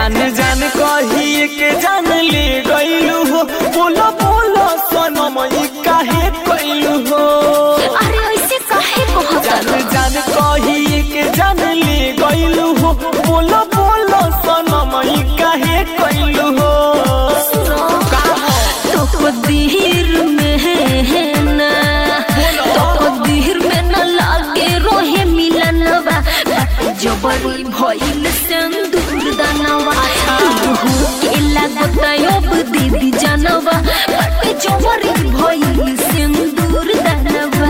जान जान कही के जान ले गईलू हो, बोलो बोलो सनम काहे कइलू हो। अरे ऐसे काहे कहत जान जान कही के जान ले गईलू हो, बोलो बोलो सनम काहे कइलू हो। तकदीर में ना तकदीर में न लागे रोहे मिलनवा, जबरी भइल सिंदूर दानवा। तू के लागत अब दीदी जानवा, जबरी भइल सिंदूर दानवा।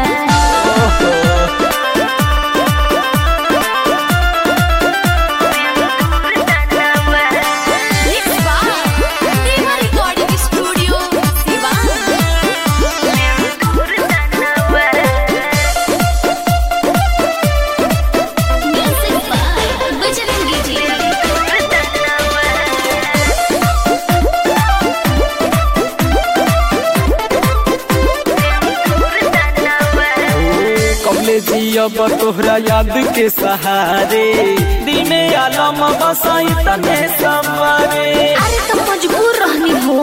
जियब तोहरा याद के सहारे, दिल में आलम बसाई तने सवारे। अरे तो मजबूर रहनी हो,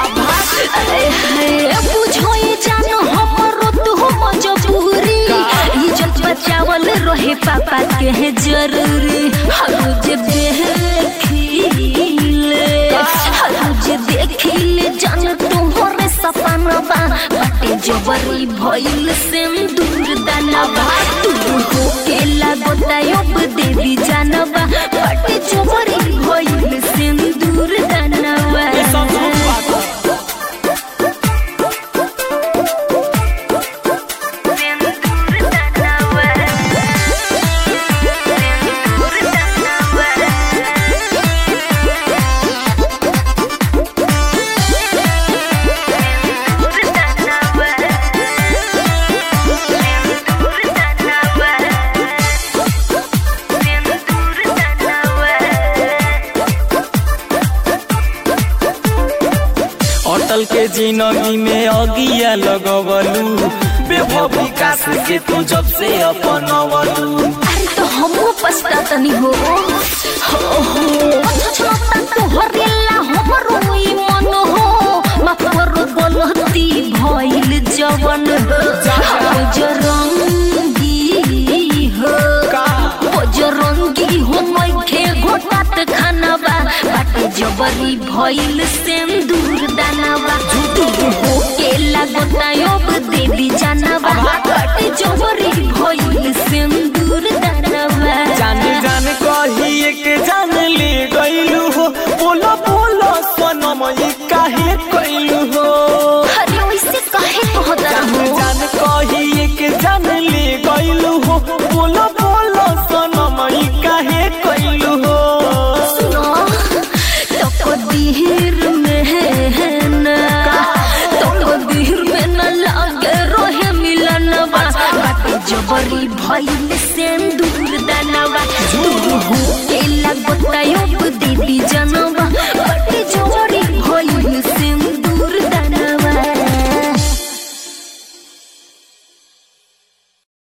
बुझो ये जानो हमरो तो हो मजबूरी। इज्जत बचावल रहे पापा के है जरूरी। हरुज देखिले जान तुम्हारे सपना बा, बाटे जबरी भइल सिंदूर दानवा। तू हो के लागत अब देवी जानवा, बाटे जबरी भइल सिंदूर दानवा। अटल के जिंदगी में अगिया लगवलू, बेभव विकास के तू जब से अपनवलू। अरे तो हमहू पछतातनी हो, तोहरेला हमरो ई मन हो। माफ करो गलती भइल जवन जरंगी हो मैखे घोटात खानवा, बाटे जबरी भइल सिंदूर दानवा। हो के लागत अब देवी जानवा, बाटे जबरी भइल सिंदूर